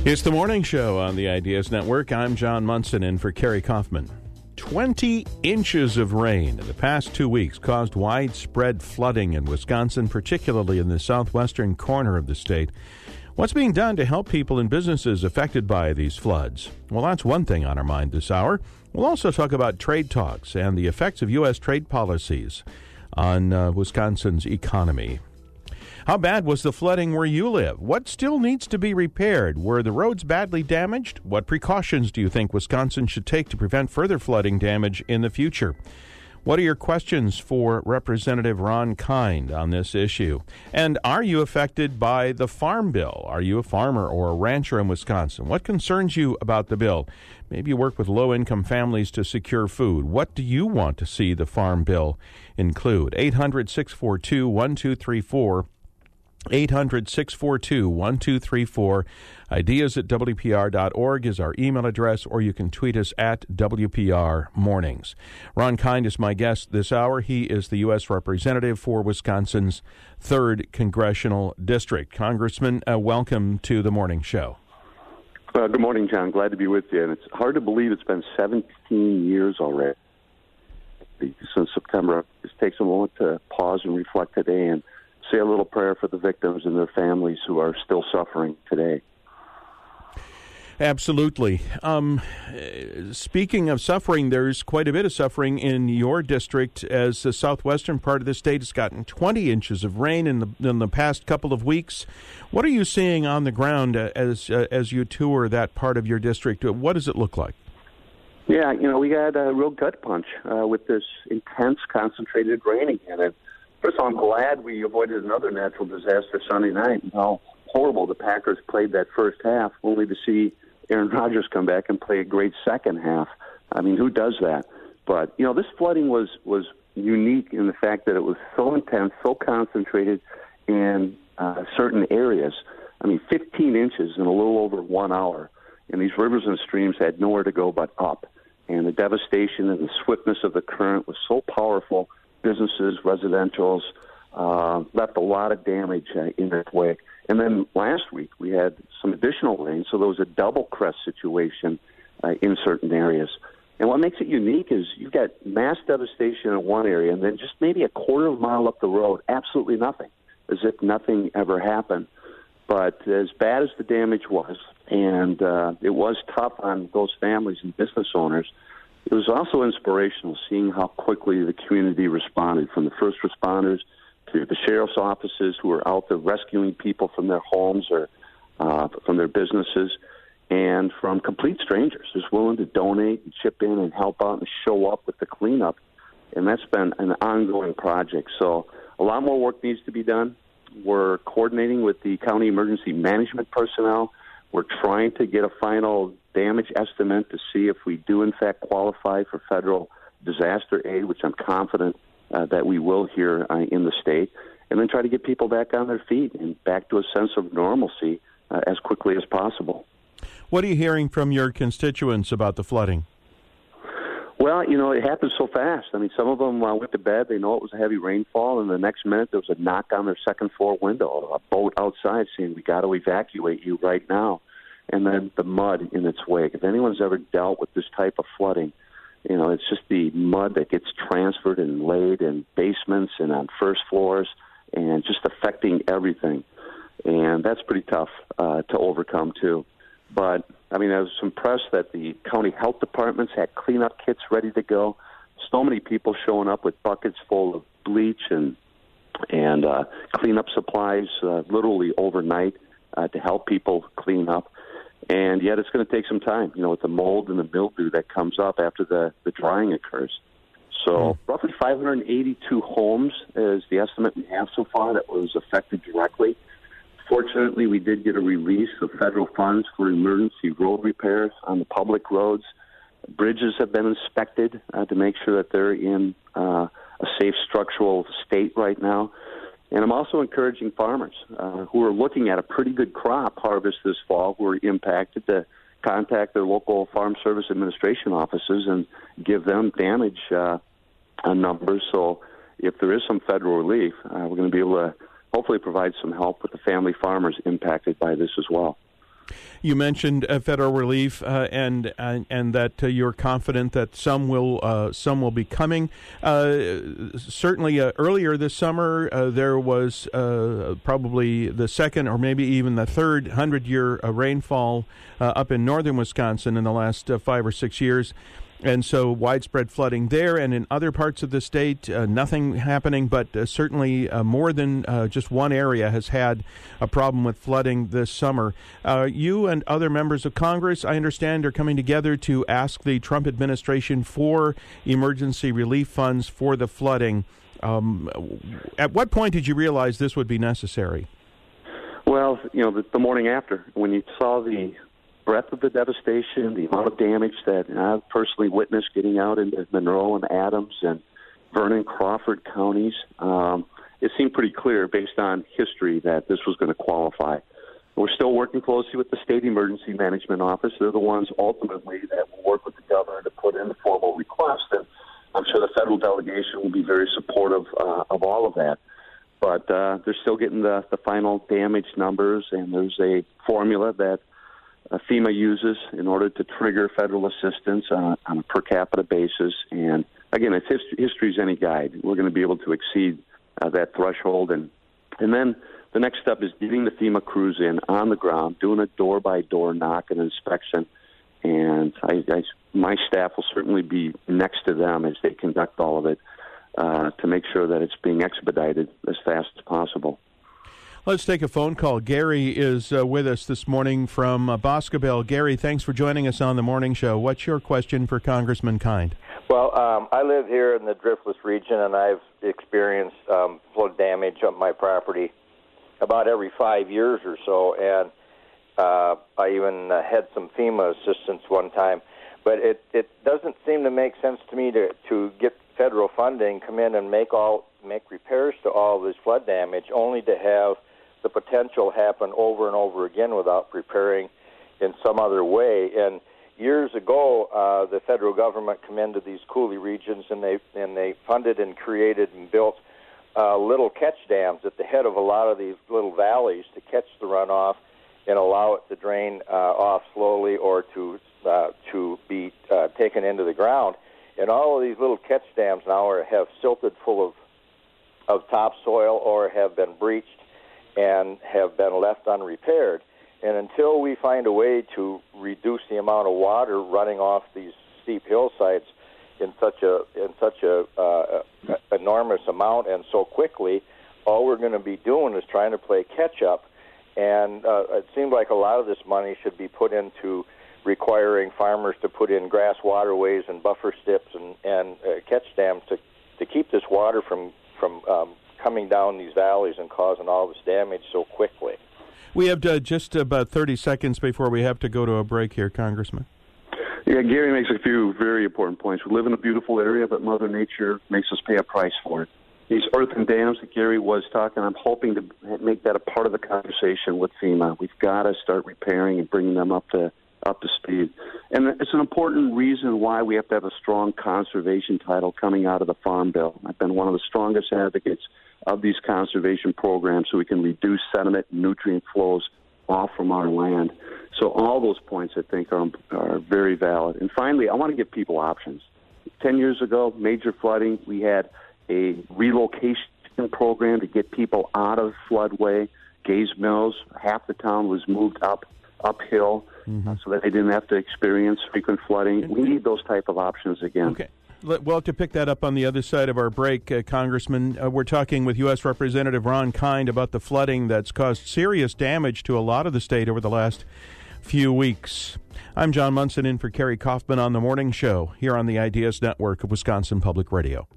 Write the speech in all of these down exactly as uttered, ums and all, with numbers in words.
It's the morning show on the Ideas Network. I'm John Munson in for Kerry Kaufman. twenty inches of rain in the past two weeks caused widespread flooding in Wisconsin, particularly in the southwestern corner of the state. What's being done to help people and businesses affected by these floods? Well, that's one thing on our mind this hour. We'll also talk about trade talks and the effects of U S trade policies on uh, Wisconsin's economy. How bad was the flooding where you live? What still needs to be repaired? Were the roads badly damaged? What precautions do you think Wisconsin should take to prevent further flooding damage in the future? What are your questions for Representative Ron Kind on this issue? And are you affected by the Farm Bill? Are you a farmer or a rancher in Wisconsin? What concerns you about the bill? Maybe you work with low-income families to secure food. What do you want to see the Farm Bill include? eight hundred, six four two, one two three four. eight hundred, six four two, one two three four. Ideas at W P R dot org is our email address, or you can tweet us at W P R Mornings. Ron Kind is my guest this hour. He is the U S Representative for Wisconsin's third Congressional District. Congressman, uh, welcome to the morning show. Uh, good morning, John. Glad to be with you. And it's hard to believe it's been seventeen years already since September. It takes a moment to pause and reflect today and say a little prayer for the victims and their families who are still suffering today. Absolutely. Um, speaking of suffering, there's quite a bit of suffering in your district, as the southwestern part of the state has gotten twenty inches of rain in the in the past couple of weeks. What are you seeing on the ground as uh, as you tour that part of your district? What does it look like? Yeah, you know, we got a real gut punch uh, with this intense, concentrated rain again. And first of all, I'm glad we avoided another natural disaster Sunday night, and how horrible the Packers played that first half, only to see Aaron Rodgers come back and play a great second half. I mean, who does that? But, you know, this flooding was, was unique in the fact that it was so intense, so concentrated in uh, certain areas. I mean, fifteen inches in a little over one hour, and these rivers and streams had nowhere to go but up. And the devastation and the swiftness of the current was so powerful. Businesses, residentials, uh, left a lot of damage uh, in their wake. And then last week we had some additional rain, so there was a double crest situation uh, in certain areas. And what makes it unique is you've got mass devastation in one area, and then just maybe a quarter of a mile up the road, absolutely nothing, as if nothing ever happened. But as bad as the damage was, and uh, it was tough on those families and business owners, it was also inspirational seeing how quickly the community responded, from the first responders to the sheriff's offices who were out there rescuing people from their homes or uh, from their businesses, and from complete strangers who's willing to donate and chip in and help out and show up with the cleanup. And that's been an ongoing project. So a lot more work needs to be done. We're coordinating with the county emergency management personnel. We're trying to get a final damage estimate to see if we do, in fact, qualify for federal disaster aid, which I'm confident uh, that we will here uh, in the state, and then try to get people back on their feet and back to a sense of normalcy uh, as quickly as possible. What are you hearing from your constituents about the flooding? Well, you know, it happened so fast. I mean, some of them uh, went to bed. They know it was a heavy rainfall, and the next minute there was a knock on their second floor window, a boat outside saying, "We got to evacuate you right now." And then the mud in its wake. If anyone's ever dealt with this type of flooding, you know, it's just the mud that gets transferred and laid in basements and on first floors and just affecting everything. And that's pretty tough uh, to overcome, too. But, I mean, I was impressed that the county health departments had cleanup kits ready to go. So many people showing up with buckets full of bleach and and uh, cleanup supplies uh, literally overnight uh, to help people clean up. And yet it's going to take some time, you know, with the mold and the mildew that comes up after the, the drying occurs. So mm. roughly five hundred eighty-two homes is the estimate we have so far that was affected directly. Fortunately, we did get a release of federal funds for emergency road repairs on the public roads. Bridges have been inspected uh, to make sure that they're in uh, a safe structural state right now. And I'm also encouraging farmers uh, who are looking at a pretty good crop harvest this fall, who are impacted, to contact their local Farm Service Administration offices and give them damage uh, numbers. So if there is some federal relief, uh, we're going to be able to hopefully provide some help with the family farmers impacted by this as well. You mentioned uh, federal relief, uh, and, and and that uh, you're confident that some will uh, some will be coming. Uh, certainly, uh, earlier this summer, uh, there was uh, probably the second or maybe even the third hundred-year uh, rainfall uh, up in northern Wisconsin in the last uh, five or six years. And so widespread flooding there, and in other parts of the state, uh, nothing happening, but uh, certainly uh, more than uh, just one area has had a problem with flooding this summer. Uh, you and other members of Congress, I understand, are coming together to ask the Trump administration for emergency relief funds for the flooding. Um, at what point did you realize this would be necessary? Well, you know, the, the morning after, when you saw the breadth of the devastation, the amount of damage that I've personally witnessed getting out into Monroe and Adams and Vernon, Crawford counties, um, it seemed pretty clear based on history that this was going to qualify. We're still working closely with the State Emergency Management Office. They're the ones ultimately that will work with the governor to put in the formal request, and I'm sure the federal delegation will be very supportive uh, of all of that. But uh, they're still getting the, the final damage numbers, and there's a formula that Uh, FEMA uses in order to trigger federal assistance on a, on a per capita basis. And again, if history, history is any guide, we're going to be able to exceed uh, that threshold. And and then the next step is getting the FEMA crews in on the ground, doing a door-by-door knock and inspection. And I, I, my staff will certainly be next to them as they conduct all of it uh, to make sure that it's being expedited as fast as possible. Let's take a phone call. Gary is uh, with us this morning from uh, Boscobel. Gary, thanks for joining us on the morning show. What's your question for Congressman Kind? Well, um, I live here in the Driftless region, and I've experienced um, flood damage on my property about every five years or so, and uh, I even uh, had some FEMA assistance one time. But it, it doesn't seem to make sense to me to, to get federal funding, come in and make all make repairs to all this flood damage, only to have the potential happen over and over again without preparing in some other way. And years ago, uh, the federal government came into these coulee regions, and they and they funded and created and built uh, little catch dams at the head of a lot of these little valleys to catch the runoff and allow it to drain uh, off slowly or to uh, to be uh, taken into the ground. And all of these little catch dams now are, have silted full of of topsoil or have been breached and have been left unrepaired. And until we find a way to reduce the amount of water running off these steep hillsides in such a in such a uh, enormous amount and so quickly, all we're going to be doing is trying to play catch up. And uh, it seems like a lot of this money should be put into requiring farmers to put in grass waterways and buffer strips and, and uh, catch dams to, to keep this water from, from um, coming down these valleys and causing all this damage so quickly. We have uh, just about thirty seconds before we have to go to a break here, Congressman. Yeah, Gary makes a few very important points. We live in a beautiful area, but Mother Nature makes us pay a price for it. These earthen dams that Gary was talking, I'm hoping to make that a part of the conversation with FEMA. We've got to start repairing and bringing them up to up to speed. And it's an important reason why we have to have a strong conservation title coming out of the Farm Bill. I've been one of the strongest advocates of these conservation programs so we can reduce sediment and nutrient flows off from our land. So all those points, I think, are, are very valid. And finally, I want to give people options. Ten years ago, major flooding, we had a relocation program to get people out of floodway. Gaze Mills, half the town was moved up uphill mm-hmm. uh, so that they didn't have to experience frequent flooding. We need those type of options again. Okay. Well, to pick that up on the other side of our break, uh, Congressman, uh, we're talking with U S Representative Ron Kind about the flooding that's caused serious damage to a lot of the state over the last few weeks. I'm John Munson in for Kerry Kaufman on The Morning Show here on the Ideas Network of Wisconsin Public Radio.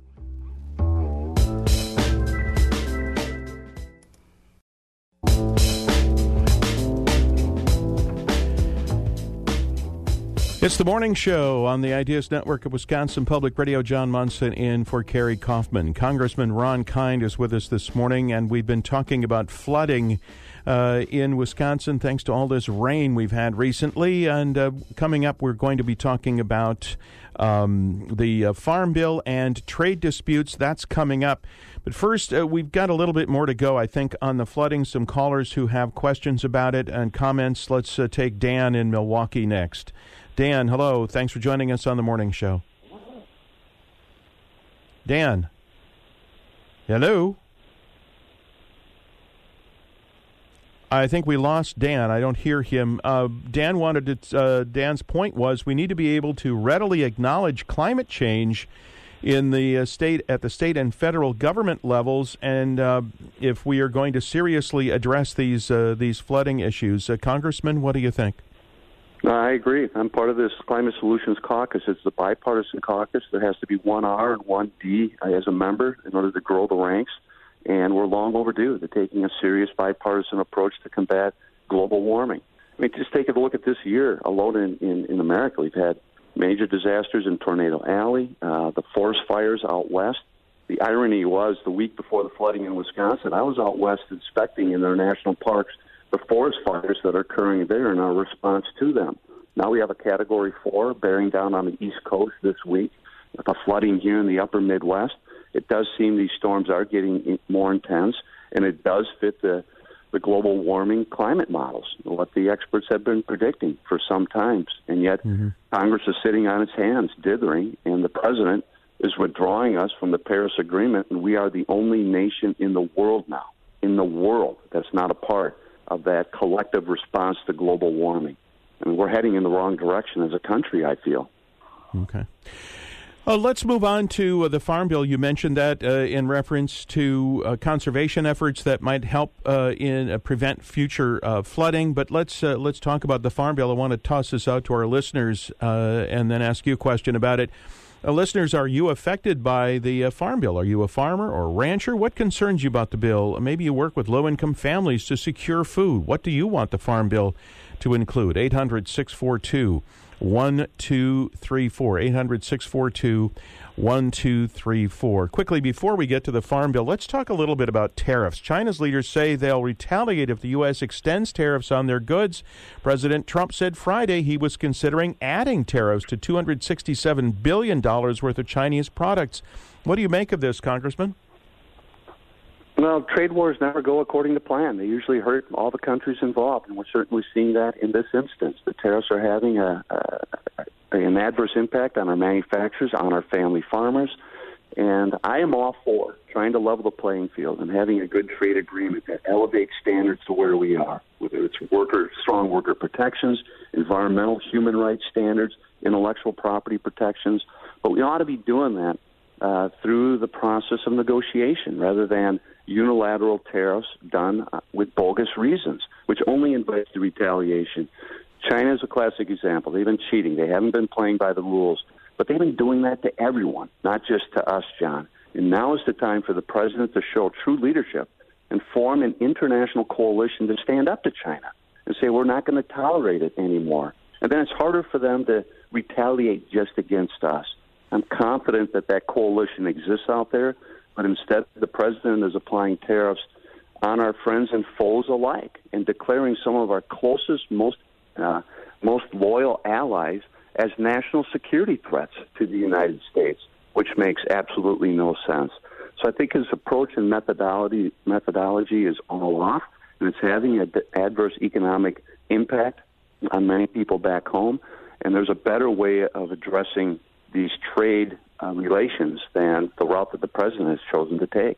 It's The Morning Show on the Ideas Network of Wisconsin Public Radio. John Munson in for Kerry Kaufman. Congressman Ron Kind is with us this morning, and we've been talking about flooding uh, in Wisconsin thanks to all this rain we've had recently. And uh, coming up, we're going to be talking about um, the uh, Farm Bill and trade disputes. That's coming up. But first, uh, we've got a little bit more to go, I think, on the flooding. Some callers who have questions about it and comments. Let's uh, take Dan in Milwaukee next. Dan, hello. Thanks for joining us on the morning show. Dan. Hello. I think we lost Dan. I don't hear him. Uh, Dan wanted to, uh, Dan's point was we need to be able to readily acknowledge climate change in the uh, state, at the state and federal government levels, and uh, if we are going to seriously address these uh, these flooding issues. Uh, Congressman, what do you think? I agree. I'm part of this Climate Solutions Caucus. It's the bipartisan caucus. There has to be one R and one D as a member in order to grow the ranks. And we're long overdue to taking a serious bipartisan approach to combat global warming. I mean, just take a look at this year alone in, in, in America. We've had major disasters in Tornado Alley, uh, the forest fires out west. The irony was the week before the flooding in Wisconsin, I was out west inspecting in their national parks the forest fires that are occurring there and our response to them. Now we have a Category four bearing down on the East Coast this week, with the flooding here in the upper Midwest. It does seem these storms are getting more intense, and it does fit the, the global warming climate models, what the experts have been predicting for some times. And yet mm-hmm. Congress is sitting on its hands, dithering, and the president is withdrawing us from the Paris Agreement, and we are the only nation in the world now, in the world, that's not a part of that collective response to global warming. I mean, we're heading in the wrong direction as a country, I feel. Okay. Uh, let's move on to uh, the Farm Bill. You mentioned that uh, in reference to uh, conservation efforts that might help uh, in uh, prevent future uh, flooding. But let's uh, let's talk about the Farm Bill. I want to toss this out to our listeners uh, and then ask you a question about it. Uh, listeners, are you affected by the uh, Farm Bill? Are you a farmer or a rancher? What concerns you about the bill? Maybe you work with low-income families to secure food. What do you want the Farm Bill to include? eight hundred, six four two, one two three four. eight hundred, six four two, one two three four. Quickly, before we get to the Farm Bill, let's talk a little bit about tariffs. China's leaders say they'll retaliate if the U S extends tariffs on their goods. President Trump said Friday he was considering adding tariffs to two hundred sixty-seven billion dollars worth of Chinese products. What do you make of this, Congressman? Well, trade wars never go according to plan. They usually hurt all the countries involved, and we're certainly seeing that in this instance. The tariffs are having a, a, an adverse impact on our manufacturers, on our family farmers, and I am all for trying to level the playing field and having a good trade agreement that elevates standards to where we are, whether it's worker, strong worker protections, environmental, human rights standards, intellectual property protections, but we ought to be doing that uh, through the process of negotiation rather than unilateral tariffs done with bogus reasons, which only invites the retaliation. China is a classic example. They've been cheating. They haven't been playing by the rules, but they've been doing that to everyone, not just to us, John. And now is the time for the president to show true leadership and form an international coalition to stand up to China and say we're not going to tolerate it anymore. And then it's harder for them to retaliate just against us. I'm confident that that coalition exists out there, but instead the president is applying tariffs on our friends and foes alike and declaring some of our closest, most uh, most loyal allies as national security threats to the United States, which makes absolutely no sense. So I think his approach and methodology methodology is all off, and it's having an adverse economic impact on many people back home. And there's a better way of addressing these trade uh, relations than the route that the president has chosen to take.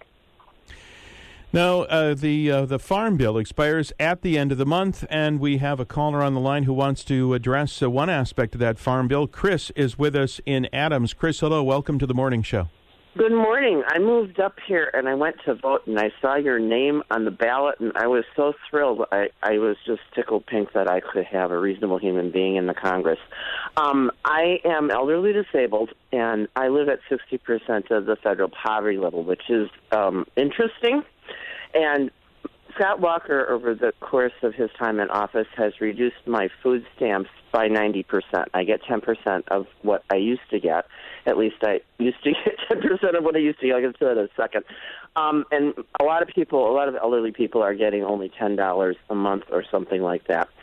Now, uh, the uh, the Farm Bill expires at the end of the month, and we have a caller on the line who wants to address uh, one aspect of that Farm Bill. Chris is with us in Adams. Chris, hello. Welcome to the morning show. Good morning. I moved up here, and I went to vote, and I saw your name on the ballot, and I was so thrilled. I, I was just tickled pink that I could have a reasonable human being in the Congress. Um, I am elderly disabled, and I live at sixty percent of the federal poverty level, which is um, interesting. And Scott Walker, over the course of his time in office, has reduced my food stamps by ninety percent. I get ten percent of what I used to get. At least I used to get ten percent of what I used to get. I'll get to that in a second. Um, and a lot of people, a lot of elderly people are getting only ten dollars a month or something like that.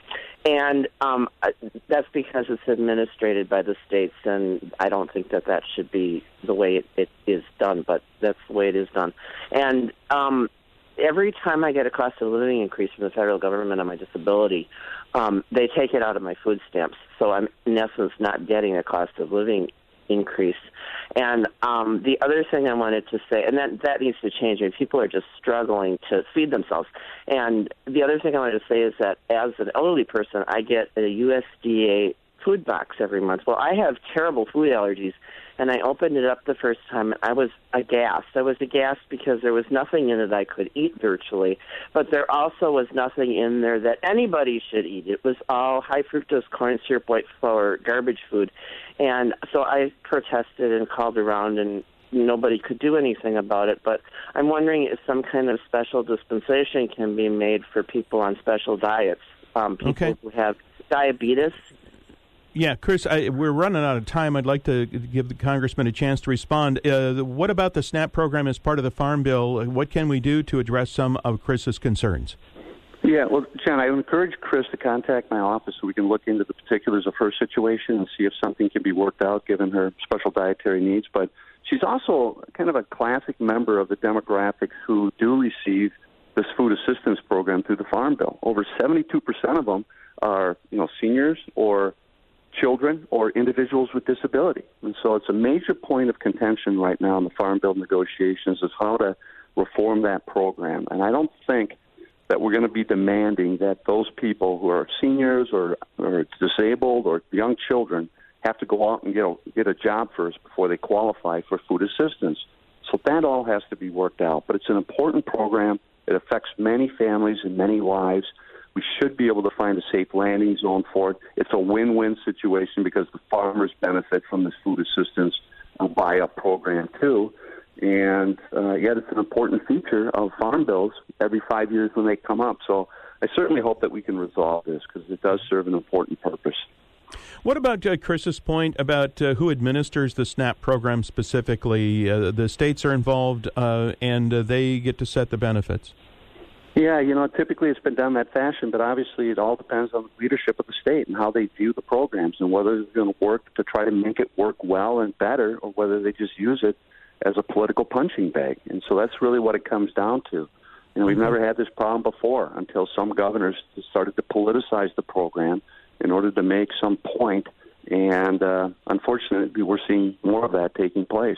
And um, that's because it's administrated by the states, and I don't think that that should be the way it, it is done, but that's the way it is done. And um, every time I get a cost of living increase from the federal government on my disability, um, they take it out of my food stamps. So I'm, in essence, not getting a cost of living increase. And um, the other thing I wanted to say, and that, that needs to change. I mean, people are just struggling to feed themselves. And the other thing I wanted to say is that as an elderly person, I get a U S D A food box every month. Well, I have terrible food allergies, and I opened it up the first time, and I was aghast. I was aghast because there was nothing in it I could eat virtually, but there also was nothing in there that anybody should eat. It was all high fructose corn syrup, white flour, garbage food. And so I protested and called around, and nobody could do anything about it. But I'm wondering if some kind of special dispensation can be made for people on special diets, um, people okay. who have diabetes. Yeah, Chris, I, we're running out of time. I'd like to give the congressman a chance to respond. Uh, what about the SNAP program as part of the Farm Bill? What can we do to address some of Chris's concerns? Yeah, well, John, I would encourage Chris to contact my office so we can look into the particulars of her situation and see if something can be worked out given her special dietary needs. But she's also kind of a classic member of the demographics who do receive this food assistance program through the Farm Bill. Over seventy-two percent of them are, you know, seniors or children or individuals with disability. And so it's a major point of contention right now in the Farm Bill negotiations is how to reform that program. And I don't think that we're going to be demanding that those people who are seniors or, or disabled or young children have to go out and get a, get a job first before they qualify for food assistance. So that all has to be worked out. But it's an important program. It affects many families and many lives. We should be able to find a safe landing zone for it. It's a win-win situation because the farmers benefit from this food assistance uh, buy-up program too. And uh, yet it's an important feature of farm bills every five years when they come up. So I certainly hope that we can resolve this because it does serve an important purpose. What about uh, Chris's point about uh, who administers the SNAP program specifically? Uh, the states are involved uh, and uh, they get to set the benefits. Yeah, you know, typically it's been done that fashion, but obviously it all depends on the leadership of the state and how they view the programs and whether it's going to work to try to make it work well and better or whether they just use it as a political punching bag. And so that's really what it comes down to. You know, we've never had this problem before until some governors started to politicize the program in order to make some point, and uh, unfortunately we're seeing more of that taking place.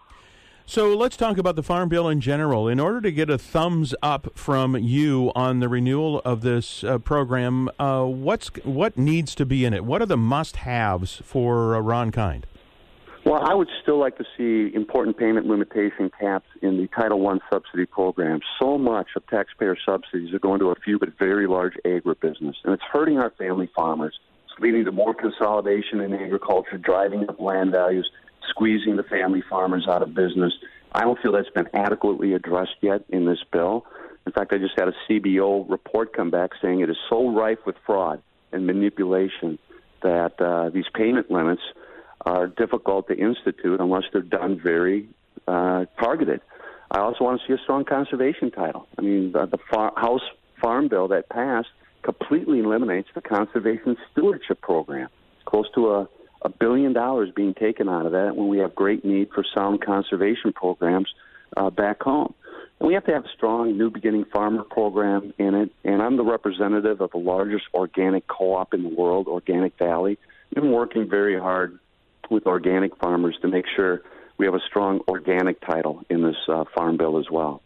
So let's talk about the Farm Bill in general. In order to get a thumbs up from you on the renewal of this uh, program, uh, what's what needs to be in it? What are the must-haves for uh, Ron Kind? Well, I would still like to see important payment limitation caps in the Title one subsidy program. So much of taxpayer subsidies are going to a few but very large agribusiness, and it's hurting our family farmers. It's leading to more consolidation in agriculture, driving up land values, squeezing the family farmers out of business. I don't feel that's been adequately addressed yet in this bill. In fact, I just had a C B O report come back saying it is so rife with fraud and manipulation that uh, these payment limits are difficult to institute unless they're done very uh, targeted. I also want to see a strong conservation title. I mean, the, the far, House Farm Bill that passed completely eliminates the conservation stewardship program. It's close to a a billion dollars being taken out of that when we have great need for sound conservation programs uh, back home. And we have to have a strong New Beginning Farmer program in it. And I'm the representative of the largest organic co-op in the world, Organic Valley. We've been working very hard with organic farmers to make sure we have a strong organic title in this uh, farm bill as well.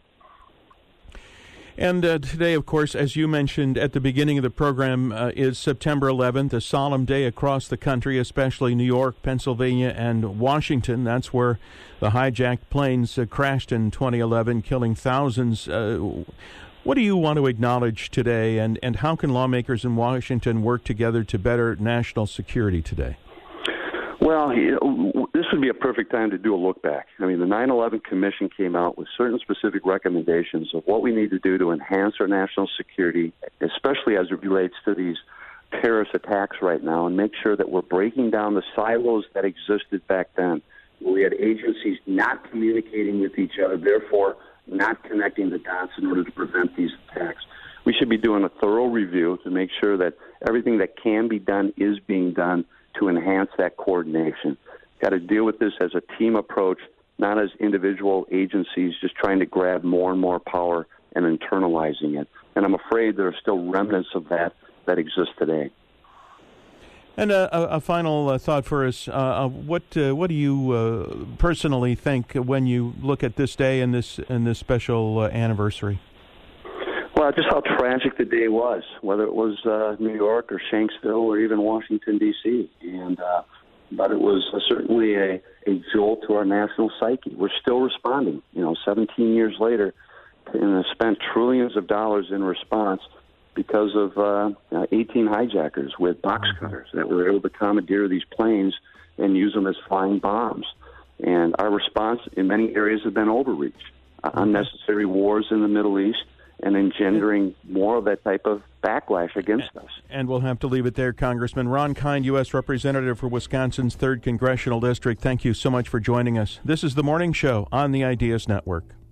And uh, today, of course, as you mentioned at the beginning of the program, uh, is September eleventh, a solemn day across the country, especially New York, Pennsylvania, and Washington. That's where the hijacked planes uh, crashed in twenty eleven, killing thousands. Uh, what do you want to acknowledge today, and, and how can lawmakers in Washington work together to better national security today? Well, this would be a perfect time to do a look back. I mean, the nine eleven Commission came out with certain specific recommendations of what we need to do to enhance our national security, especially as it relates to these terrorist attacks right now, and make sure that we're breaking down the silos that existed back then. We had agencies not communicating with each other, therefore not connecting the dots in order to prevent these attacks. We should should be doing a thorough review to make sure that everything that can be done is being done to enhance that coordination. Got to deal with this as a team approach, not as individual agencies just trying to grab more and more power and internalizing it. And I'm afraid there are still remnants of that that exist today. And uh, a, a final uh, thought for us: uh, what uh, what do you uh, personally think when you look at this day and this and this special uh, anniversary? Well, just how tragic the day was, whether it was uh, New York or Shanksville or even Washington, D C And uh, but it was uh, certainly a, a jolt to our national psyche. We're still responding, you know, seventeen years later, and have spent trillions of dollars in response because of uh, uh, eighteen hijackers with box cutters that were able to commandeer these planes and use them as flying bombs. And our response in many areas has been overreach, uh, unnecessary wars in the Middle East, and engendering more of that type of backlash against us. And we'll have to leave it there. Congressman Ron Kind, U S Representative for Wisconsin's third Congressional District, thank you so much for joining us. This is The Morning Show on the Ideas Network.